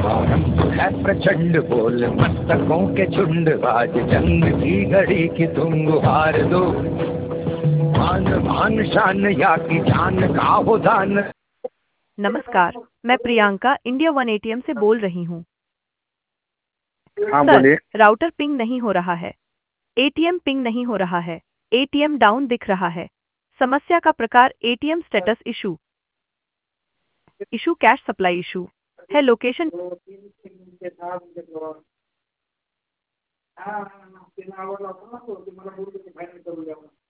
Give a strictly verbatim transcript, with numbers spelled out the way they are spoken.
हम तो है प्रचंड बोल मस्तकों के झुंड, आज जंग की घड़ी की तुम गुहार दो। मान मान शान या की जान का हो दान। नमस्कार, मैं प्रियंका इंडिया वन एटीएम से बोल रही हूँ। हाँ सर, बोलिए। राउटर पिंग नहीं हो रहा है, एटीएम पिंग नहीं हो रहा है, एटीएम डाउन दिख रहा है। समस्या का प्रकार ATM status issue, issue cash supply issue है। लोकेशन दो तीन तीन के साथ देखो। हाँ हाँ हाँ, तीन आवडला होता ना तो तुम्हाला बोलतो की बाहेर करूया.